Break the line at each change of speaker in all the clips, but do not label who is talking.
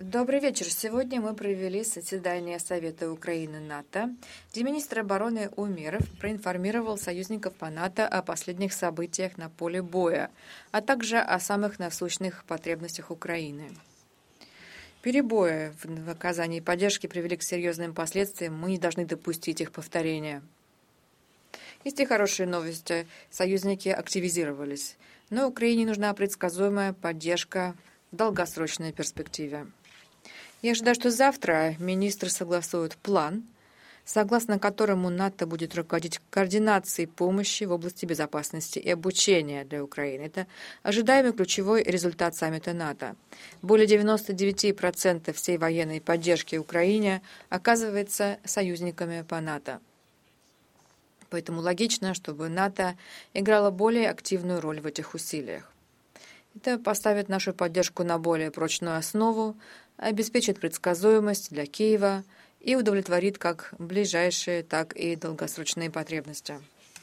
Добрый вечер. Сегодня мы провели заседание Совета Украины-НАТО, где министр обороны Умеров проинформировал союзников по НАТО о последних событиях на поле боя, а также о самых насущных потребностях Украины. Перебои в оказании поддержки привели к серьезным последствиям, мы не должны допустить их повторения. Есть и хорошие новости. Союзники активизировались, но Украине нужна предсказуемая поддержка в долгосрочной перспективе. Я ожидаю, что завтра министры согласуют план, согласно которому НАТО будет руководить координацией помощи в области безопасности и обучения для Украины. Это ожидаемый ключевой результат саммита НАТО. Более 99% всей военной поддержки Украине оказывается союзниками по НАТО. Поэтому логично, чтобы НАТО играло более активную роль в этих усилиях. Это поставит нашу поддержку на более прочную основу, обеспечит предсказуемость для Киева и удовлетворит как ближайшие, так и долгосрочные потребности.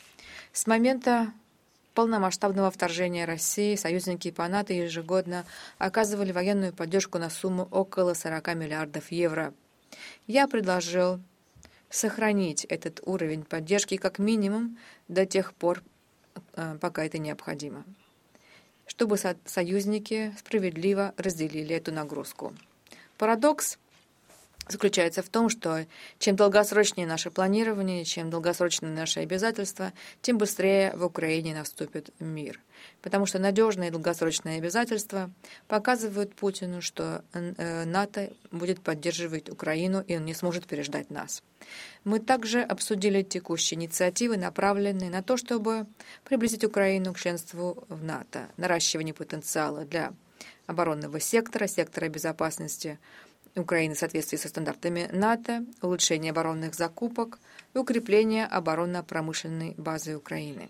С момента полномасштабного вторжения России союзники по НАТО ежегодно оказывали военную поддержку на сумму около 40 миллиардов евро. Я предложил сохранить этот уровень поддержки как минимум до тех пор, пока это необходимо, чтобы союзники справедливо разделили эту нагрузку. Парадокс заключается в том, что чем долгосрочнее наше планирование, чем долгосрочнее наши обязательства, тем быстрее в Украине наступит мир. Потому что надежные и долгосрочные обязательства показывают Путину, что НАТО будет поддерживать Украину, и он не сможет переждать нас. Мы также обсудили текущие инициативы, направленные на то, чтобы приблизить Украину к членству в НАТО, наращивание потенциала для оборонного сектора, сектора безопасности Украины в соответствии со стандартами НАТО, улучшение оборонных закупок и укрепление оборонно-промышленной базы Украины.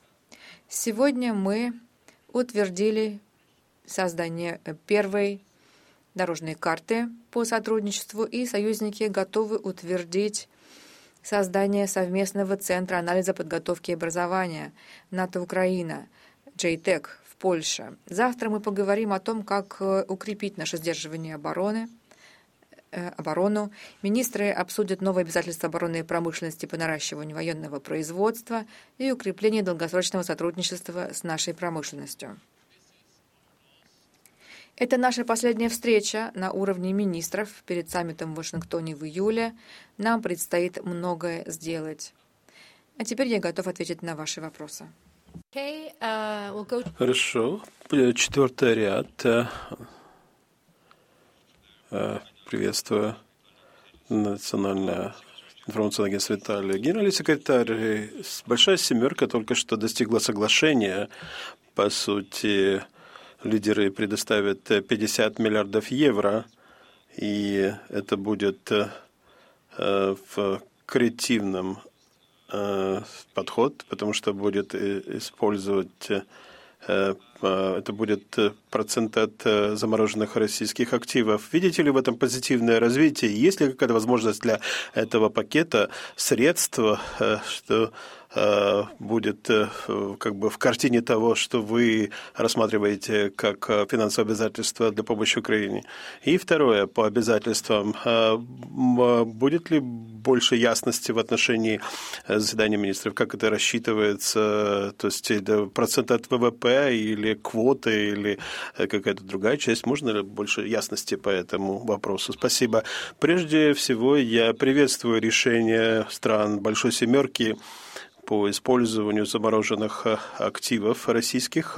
Сегодня мы утвердили создание первой дорожной карты по сотрудничеству, и союзники готовы утвердить создание совместного центра анализа подготовки и образования НАТО-Украина, JTEC в Польше. Завтра мы поговорим о том, как укрепить наше сдерживание оборону. Министры обсудят новые обязательства оборонной промышленности по наращиванию военного производства и укреплению долгосрочного сотрудничества с нашей промышленностью. Это наша последняя встреча на уровне министров перед саммитом в Вашингтоне в июле. Нам предстоит многое сделать. А теперь я готов ответить на ваши вопросы.
Хорошо. Четвертый ряд. Приветствую. Национальное информационное агентство Италии. Генеральный секретарь, большая семерка только что достигла соглашения. По сути, лидеры предоставят 50 миллиардов евро, и это будет в креативном подход, потому что будет использовать это будет процент от замороженных российских активов. Видите ли в этом позитивное развитие? Есть ли какая-то возможность для этого пакета средств, что будет как бы в картине того, что вы рассматриваете как финансовое обязательство для помощи Украине? И второе, по обязательствам, будет ли больше ясности в отношении заседания министров, как это рассчитывается, то есть это процент от ВВП или квоты, или какая-то другая часть? Можно ли больше ясности по этому вопросу? Спасибо. Прежде всего, я приветствую решение стран Большой Семерки по использованию замороженных активов российских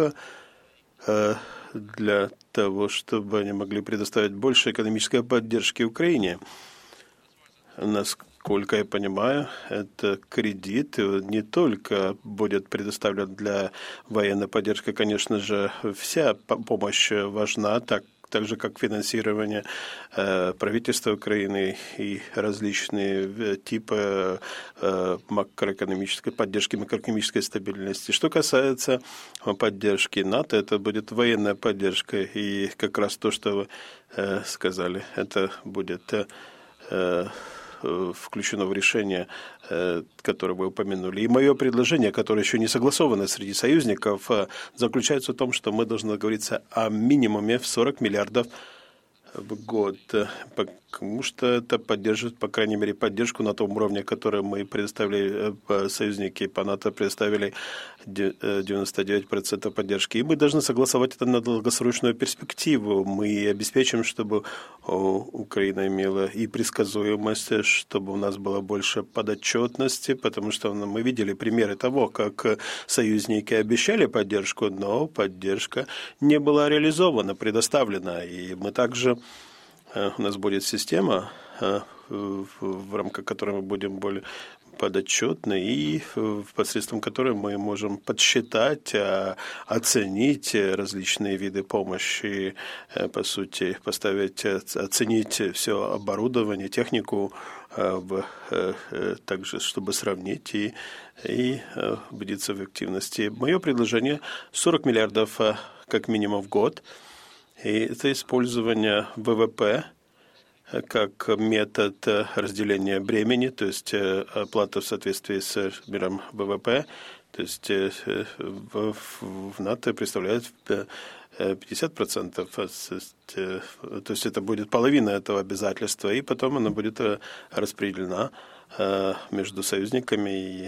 для того, чтобы они могли предоставить больше экономической поддержки Украине. Насколько я понимаю, это кредит не только будет предоставлен для военной поддержки, конечно же, вся помощь важна, так же как финансирование правительства Украины и различные типы макроэкономической поддержки, макроэкономической стабильности. Что касается поддержки НАТО, это будет военная поддержка, и как раз то, что вы сказали, это будет включено в решение, которое вы упомянули. И мое предложение, которое еще не согласовано среди союзников, заключается в том, что мы должны договориться о минимуме в 40 миллиардов в год, потому что это поддержит, по крайней мере, поддержку на том уровне, который мы предоставили, союзники по НАТО предоставили 99% поддержки. И мы должны согласовать это на долгосрочную перспективу. Мы обеспечим, чтобы Украина имела и предсказуемость, чтобы у нас было больше подотчетности, потому что мы видели примеры того, как союзники обещали поддержку, но поддержка не была реализована, предоставлена. И мы также, у нас будет система, в рамках которой мы будем более подотчетны и посредством которой мы можем подсчитать, оценить различные виды помощи, по сути, оценить все оборудование, технику, также, чтобы сравнить и убедиться в активности. Мое предложение 40 миллиардов как минимум в год, и это использование ВВП как метод разделения бремени, то есть оплата в соответствии с миром ВВП, то есть в НАТО представляет 50%, то есть это будет половина этого обязательства, и потом она будет распределена между союзниками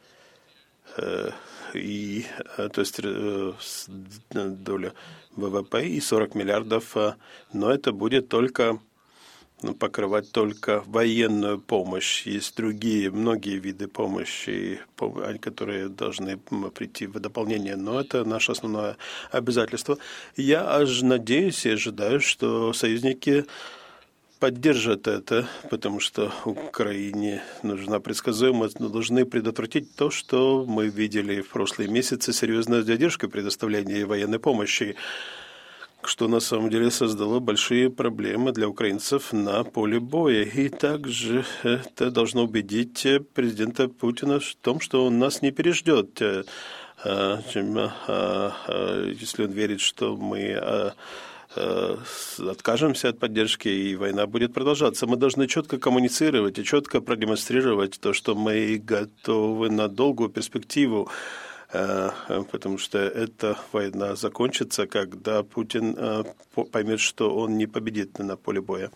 и то есть доля ВВП и 40 миллиардов, но это будет только покрывать только военную помощь. Есть многие виды помощи, которые должны прийти в дополнение, но это наше основное обязательство. Я надеюсь и ожидаю, что союзники поддержат это, потому что Украине нужна предсказуемость, но должны предотвратить то, что мы видели в прошлые месяцы, серьезную задержку предоставления военной помощи, что на самом деле создало большие проблемы для украинцев на поле боя. И также это должно убедить президента Путина в том, что он нас не переждет, если он верит, что мы откажемся от поддержки, и война будет продолжаться. Мы должны четко коммуницировать и четко продемонстрировать то, что мы готовы на долгую перспективу, потому что эта война закончится, когда Путин поймет, что он не победит на поле боя.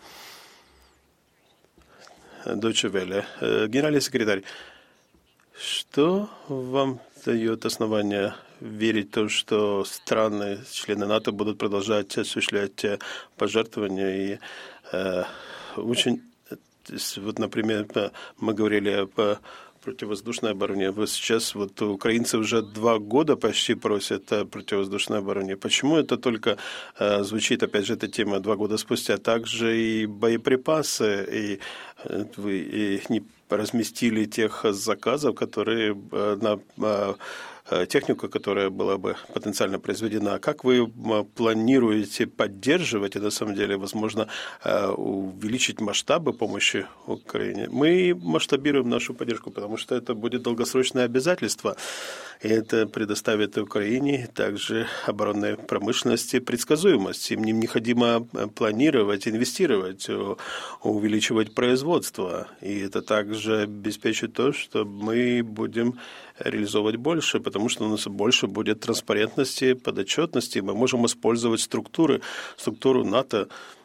Deutsche Welle. Генеральный секретарь, что вам дает основание верить в то, что страны, члены НАТО, будут продолжать осуществлять пожертвования? И очень, вот, например, мы говорили о противовоздушной обороне. Сейчас украинцы уже 2 года почти просят о противовоздушной обороне. Почему это только звучит, опять же, эта тема 2 года спустя? Также и боеприпасы, и вы не разместили тех заказов, которые на технику, которая была бы потенциально произведена. Как вы планируете поддерживать и, на самом деле, возможно, увеличить масштабы помощи Украине? Мы масштабируем нашу поддержку, потому что это будет долгосрочное обязательство. И это предоставит Украине также оборонной промышленности предсказуемость. Им необходимо планировать, инвестировать, увеличивать производство. И это также обеспечит то, что мы будем реализовывать больше, потому что у нас больше будет транспарентности, подотчетности. Мы можем использовать структуру НАТО,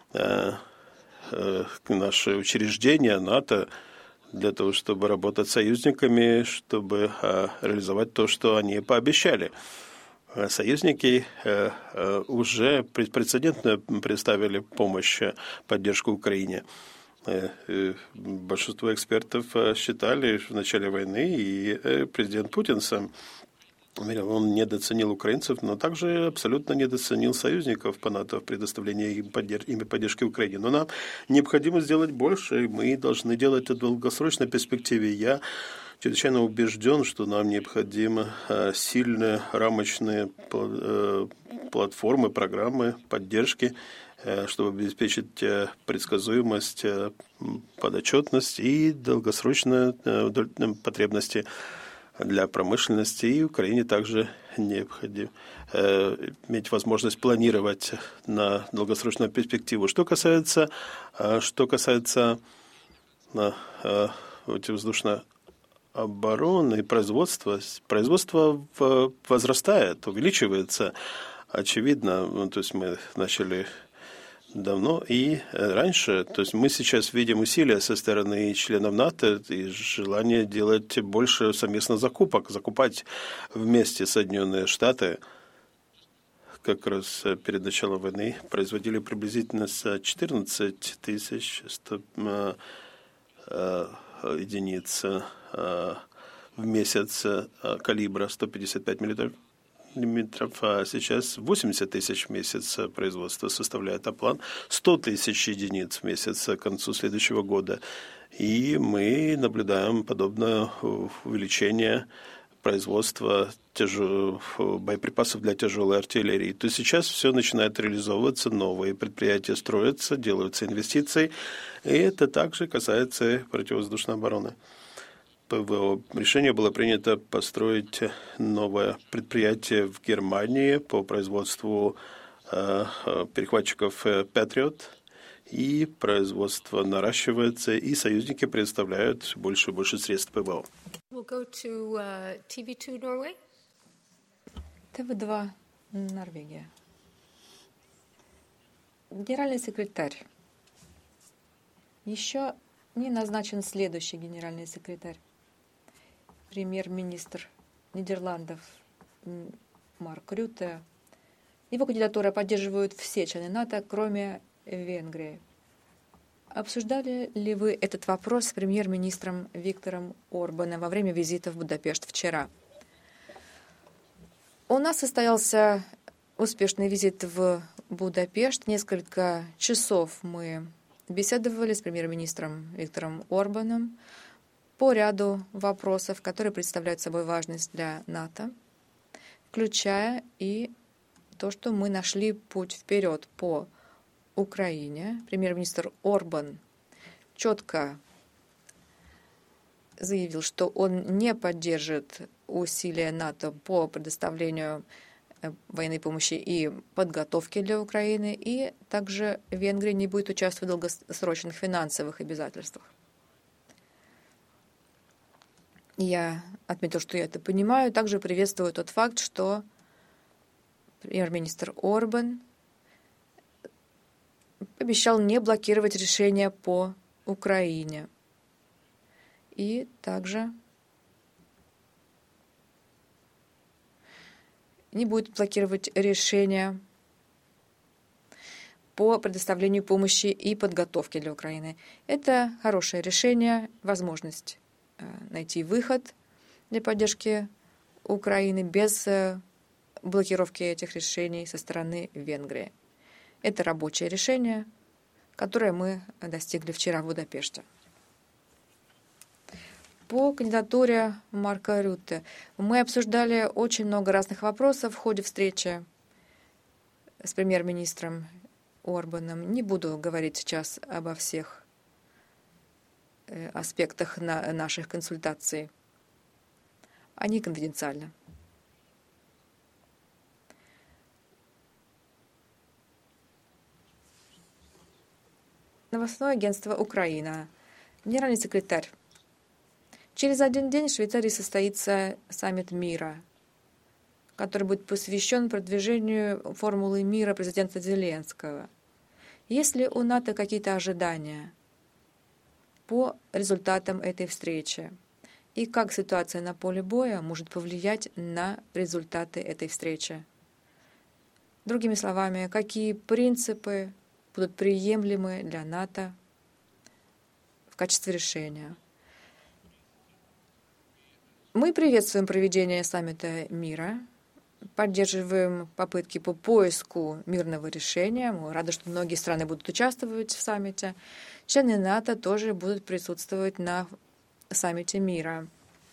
наши учреждения НАТО, для того, чтобы работать с союзниками, чтобы реализовать то, что они пообещали. Союзники уже беспрецедентно представили помощь, поддержку Украине. Большинство экспертов считали в начале войны, и президент Путин сам, он недооценил украинцев, но также абсолютно недооценил союзников по НАТО в предоставлении им поддержки Украине. Но нам необходимо сделать больше, и мы должны делать это в долгосрочной перспективе. Я чрезвычайно убежден, что нам необходимы сильные рамочные платформы, программы поддержки, чтобы обеспечить предсказуемость, подотчетность и долгосрочные потребности для промышленности. И Украине также необходимо иметь возможность планировать на долгосрочную перспективу. Что касается противовоздушной обороны и производства возрастает, увеличивается. Очевидно, то есть мы начали давно и раньше. То есть мы сейчас видим усилия со стороны членов НАТО и желание делать больше совместно закупать вместе Соединенные Штаты. Как раз перед началом войны производили приблизительно 14 100 единиц в месяц калибра 155 миллиметров, а сейчас 80 тысяч в месяц производства составляет, а план 100 тысяч единиц в месяц к концу следующего года. И мы наблюдаем подобное увеличение производства боеприпасов для тяжелой артиллерии. То сейчас все начинает реализовываться, новые предприятия строятся, делаются инвестиции, и это также касается противовоздушной обороны. ПВО. Решение было принято построить новое предприятие в Германии по производству перехватчиков Patriot, и производство наращивается, и союзники предоставляют все больше и больше средств ПВО.
We'll go to TV2 Norway.
ТВ-2 Норвегия. Генеральный секретарь. Еще не назначен следующий генеральный секретарь. Премьер-министр Нидерландов Марк Рютте. Его кандидатуру поддерживают все члены НАТО, кроме Венгрии. Обсуждали ли вы этот вопрос с премьер-министром Виктором Орбаном во время визита в Будапешт вчера? У нас состоялся успешный визит в Будапешт. Несколько часов мы беседовали с премьер-министром Виктором Орбаном по ряду вопросов, которые представляют собой важность для НАТО, включая и то, что мы нашли путь вперед по Украине. Премьер-министр Орбан четко заявил, что он не поддержит усилия НАТО по предоставлению военной помощи и подготовки для Украины, и также Венгрия не будет участвовать в долгосрочных финансовых обязательствах. Я отметил, что я это понимаю. Также приветствую тот факт, что премьер-министр Орбан обещал не блокировать решения по Украине. И также не будет блокировать решения по предоставлению помощи и подготовки для Украины. Это хорошее решение, возможность найти выход для поддержки Украины без блокировки этих решений со стороны Венгрии. Это рабочее решение, которое мы достигли вчера в Будапеште. По кандидатуре Марка Рютте мы обсуждали очень много разных вопросов в ходе встречи с премьер-министром Орбаном. Не буду говорить сейчас обо всех аспектах наших консультаций. Они конфиденциальны. Новостное агентство «Украина». Генеральный секретарь. Через один день в Швейцарии состоится саммит мира, который будет посвящен продвижению формулы мира президента Зеленского. Есть ли у НАТО какие-то ожидания по результатам этой встречи? И как ситуация на поле боя может повлиять на результаты этой встречи? Другими словами, какие принципы будут приемлемы для НАТО в качестве решения? Мы приветствуем проведение саммита мира, поддерживаем попытки по поиску мирного решения. Мы рады, что многие страны будут участвовать в саммите. Члены НАТО тоже будут присутствовать на саммите мира.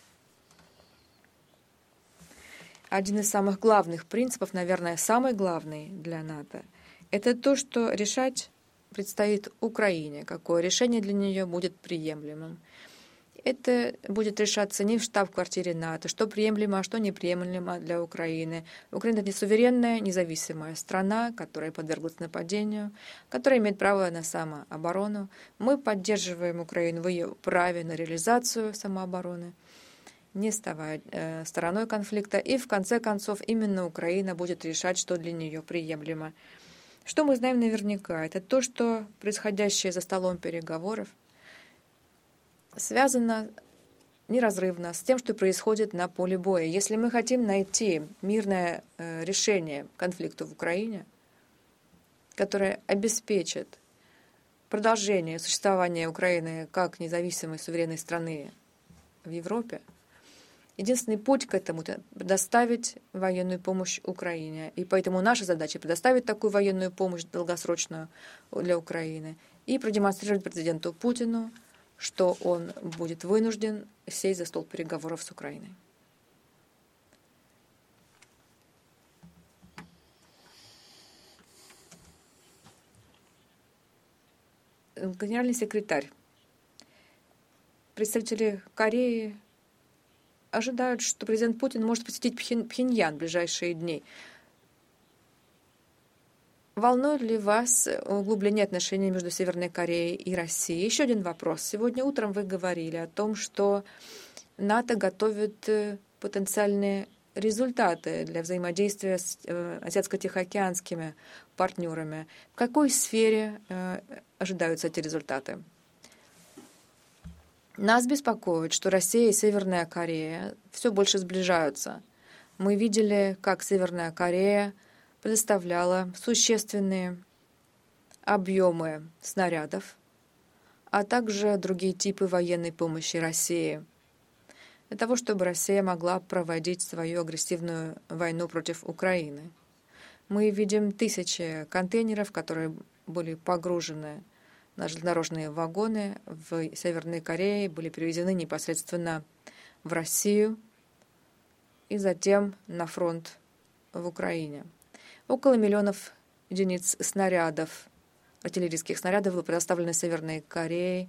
Один из самых главных принципов, наверное, самый главный для НАТО, это то, что решать предстоит Украине, какое решение для нее будет приемлемым. Это будет решаться не в штаб-квартире НАТО, что приемлемо, а что неприемлемо для Украины. Украина — это суверенная, независимая страна, которая подверглась нападению, которая имеет право на самооборону. Мы поддерживаем Украину в ее праве на реализацию самообороны, не ставая стороной конфликта. И в конце концов именно Украина будет решать, что для нее приемлемо. Что мы знаем наверняка? Это то, что происходящее за столом переговоров связано неразрывно с тем, что происходит на поле боя. Если мы хотим найти мирное решение конфликту в Украине, которое обеспечит продолжение существования Украины как независимой суверенной страны в Европе, единственный путь к этому — это предоставить военную помощь Украине. И поэтому наша задача — предоставить такую военную помощь долгосрочную для Украины и продемонстрировать президенту Путину, что он будет вынужден сесть за стол переговоров с Украиной. Генеральный секретарь. Представители Кореи ожидают, что президент Путин может посетить Пхеньян в ближайшие дни. Волнует ли вас углубление отношений между Северной Кореей и Россией? Еще один вопрос. Сегодня утром вы говорили о том, что НАТО готовит потенциальные результаты для взаимодействия с азиатско-тихоокеанскими партнерами. В какой сфере ожидаются эти результаты? Нас беспокоит, что Россия и Северная Корея все больше сближаются. Мы видели, как Северная Корея предоставляла существенные объемы снарядов, а также другие типы военной помощи России, для того, чтобы Россия могла проводить свою агрессивную войну против Украины. Мы видим тысячи контейнеров, которые были погружены на железнодорожные вагоны в Северной Корее, были перевезены непосредственно в Россию и затем на фронт в Украине. Около 1 миллиона единиц снарядов, артиллерийских снарядов, было предоставлено Северной Корее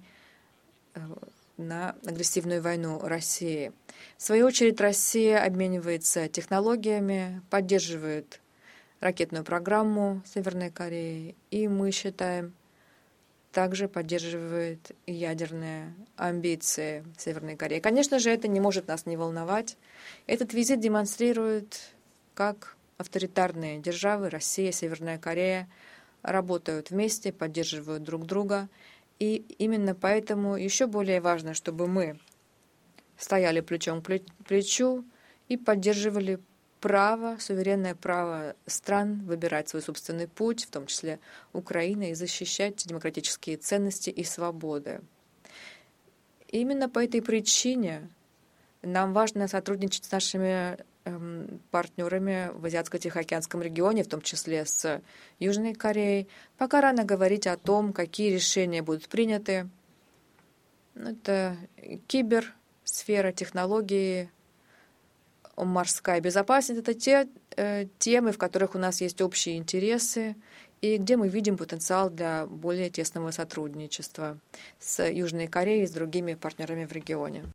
на агрессивную войну России. В свою очередь, Россия обменивается технологиями, поддерживает ракетную программу Северной Кореи, и мы считаем, также поддерживает ядерные амбиции Северной Кореи. Конечно же, это не может нас не волновать. Этот визит демонстрирует, как авторитарные державы, Россия, Северная Корея, работают вместе, поддерживают друг друга. И именно поэтому еще более важно, чтобы мы стояли плечом к плечу и поддерживали право, суверенное право стран выбирать свой собственный путь, в том числе Украины, и защищать демократические ценности и свободы. И именно по этой причине нам важно сотрудничать с нашими партнерами в Азиатско-Тихоокеанском регионе, в том числе с Южной Кореей. Пока рано говорить о том, какие решения будут приняты. Это киберсфера, технологии, морская безопасность. Это те темы, в которых у нас есть общие интересы и где мы видим потенциал для более тесного сотрудничества с Южной Кореей и с другими партнерами в регионе.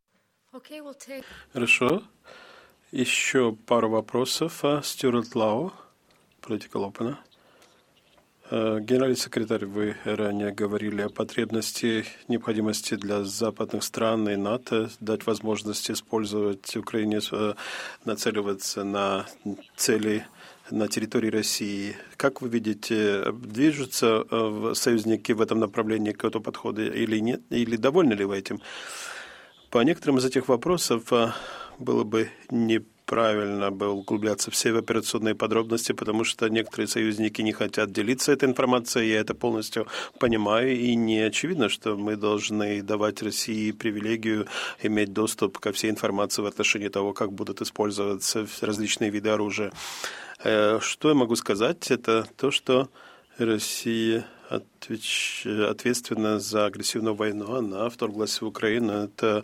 Хорошо. Еще пару вопросов. Стюарт Лау, Political Open. Генеральный секретарь, вы ранее говорили о потребности, необходимости для западных стран и НАТО дать возможность использовать Украине, нацеливаться на цели на территории России. Как вы видите, движутся союзники в этом направлении к этому подходу или нет? Или довольны ли вы этим? По некоторым из этих вопросов было бы неправильно углубляться все в операционные подробности, потому что некоторые союзники не хотят делиться этой информацией. Я это полностью понимаю, и не очевидно, что мы должны давать России привилегию иметь доступ ко всей информации в отношении того, как будут использоваться различные виды оружия. Что я могу сказать, это то, что Россия ответственна за агрессивную войну. Она вторглась в Украину. Это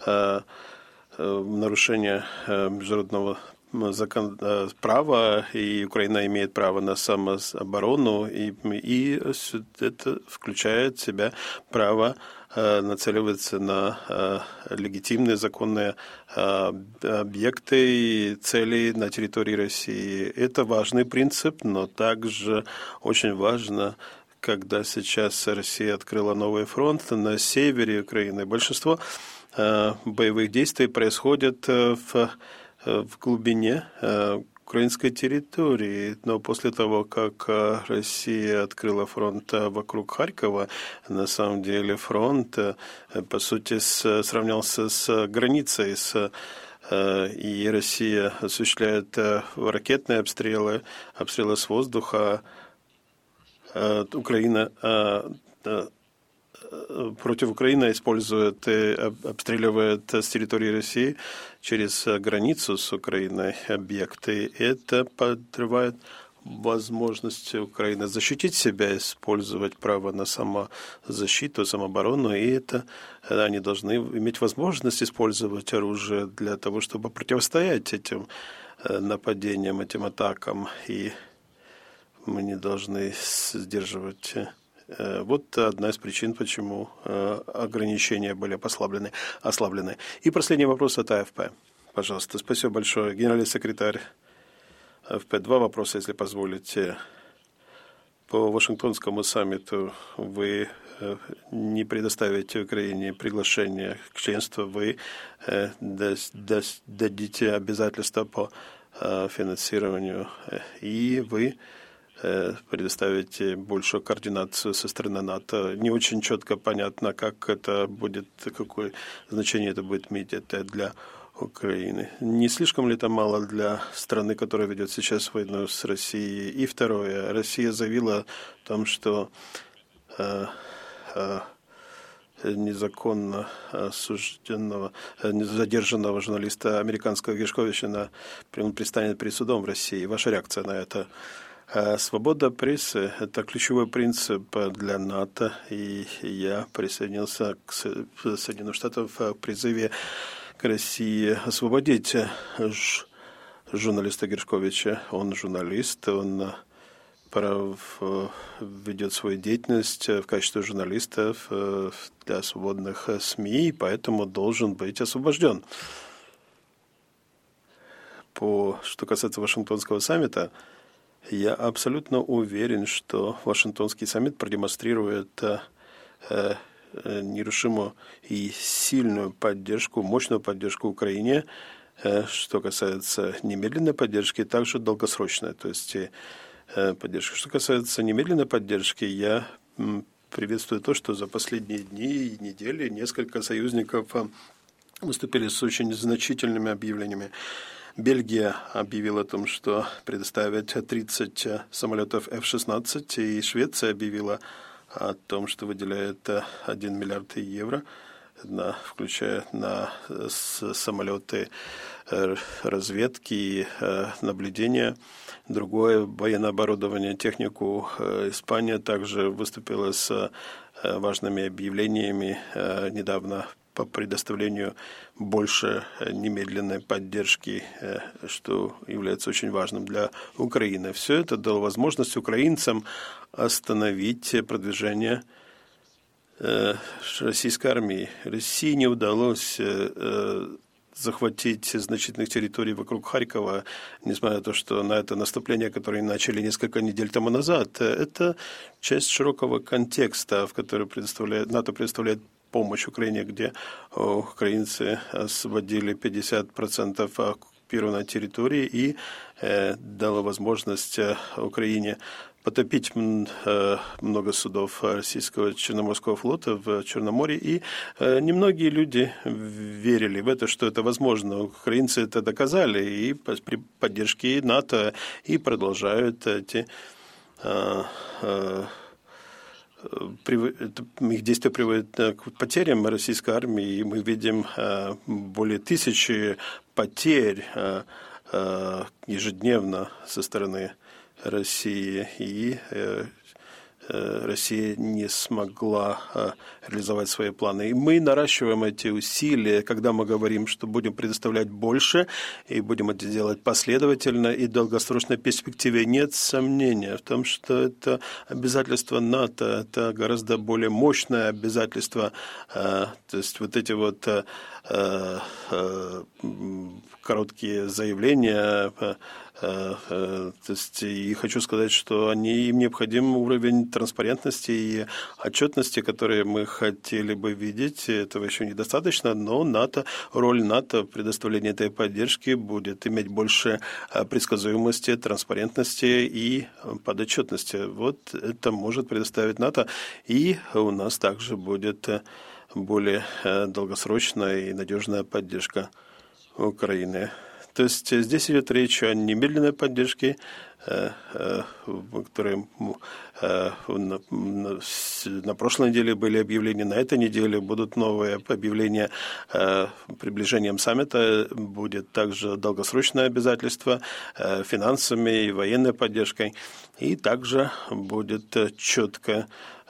нарушение международного права, и Украина имеет право на самооборону, и это включает в себя право нацеливаться на легитимные законные объекты и цели на территории России. Это важный принцип, но также очень важно, когда сейчас Россия открыла новый фронт на севере Украины. Большинство боевых действий происходят в глубине украинской территории. Но после того, как Россия открыла фронт вокруг Харькова, на самом деле фронт, по сути, сравнялся с границей, и Россия осуществляет ракетные обстрелы с воздуха. Украина против Украины использует и обстреливает с территории России через границу с Украиной объекты. Это подрывает возможность Украины защитить себя, использовать право на самозащиту, самооборону, и это они должны иметь возможность использовать оружие для того, чтобы противостоять этим нападениям, этим атакам, и мы не должны сдерживать. Вот одна из причин, почему ограничения были ослаблены. И последний вопрос от АФП. Пожалуйста, спасибо большое. Генеральный секретарь АФП, 2 вопроса, если позволите. По Вашингтонскому саммиту вы не предоставите Украине приглашение к членству, вы дадите обязательства по финансированию, и вы предоставите большую координацию со стороны НАТО. Не очень четко понятно, как это будет, какое значение это будет иметь это для Украины. Не слишком ли это мало для страны, которая ведет сейчас войну с Россией? И второе. Россия заявила о том, что незаконно осужденного, задержанного журналиста американского Гершковича предстанет перед судом в России. Ваша реакция на это? Свобода прессы – это ключевой принцип для НАТО, и я присоединился к Соединенным Штатам в призыве к России освободить журналиста Гершковича. Он журналист, он ведет свою деятельность в качестве журналиста для свободных СМИ, и поэтому должен быть освобожден. Что касается Вашингтонского саммита, я абсолютно уверен, что Вашингтонский саммит продемонстрирует нерушимую и сильную поддержку, мощную поддержку Украине, что касается немедленной поддержки, также долгосрочной, то есть поддержки. Что касается немедленной поддержки, я приветствую то, что за последние дни и недели несколько союзников выступили с очень значительными объявлениями. Бельгия объявила о том, что предоставит 30 самолетов F-16, и Швеция объявила о том, что выделяет 1 миллиард евро, включая на самолеты разведки и наблюдения, другое военное оборудование, технику. Испания также выступила с важными объявлениями недавно по предоставлению больше немедленной поддержки, что является очень важным для Украины. Все это дало возможность украинцам остановить продвижение российской армии. России не удалось захватить значительных территорий вокруг Харькова, несмотря на то, что на это наступление, которое начали несколько недель тому назад, это часть широкого контекста, в который НАТО предоставляет помощь Украине, где украинцы освободили 50% оккупированной территории и дало возможность Украине потопить много судов российского Черноморского флота в Черном море. И немногие люди верили в это, что это возможно. Украинцы это доказали и при поддержке НАТО и продолжают эти их действия приводят к потерям российской армии, и мы видим более 1000 потерь ежедневно со стороны России, и Россия не смогла реализовать свои планы. И мы наращиваем эти усилия, когда мы говорим, что будем предоставлять больше, и будем это делать последовательно, и в долгосрочной перспективе нет сомнения в том, что это обязательство НАТО, это гораздо более мощное обязательство. То есть вот эти вот короткие заявления, то есть, и хочу сказать, что им необходим уровень транспарентности и отчетности, которые мы хотели бы видеть. Этого еще недостаточно, но роль НАТО в предоставлении этой поддержки будет иметь больше предсказуемости, транспарентности и подотчетности. Вот это может предоставить НАТО, и у нас также будет более долгосрочная и надежная поддержка Украины. То есть здесь идет речь о немедленной поддержке, которые на прошлой неделе были объявления, на этой неделе будут новые объявления приближением саммита, будет также долгосрочное обязательство финансами и военной поддержкой, и также будет четкие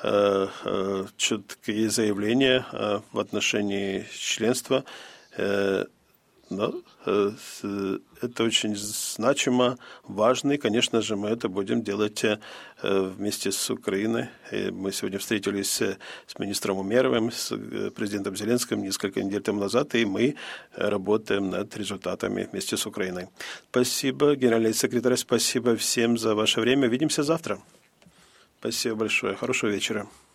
заявления в отношении членства. Но это очень значимо, важно, и, конечно же, мы это будем делать вместе с Украиной. И мы сегодня встретились с министром Умеровым, с президентом Зеленским несколько недель тому назад, и мы работаем над результатами вместе с Украиной. Спасибо, генеральный секретарь, спасибо всем за ваше время. Увидимся завтра. Спасибо большое. Хорошего вечера.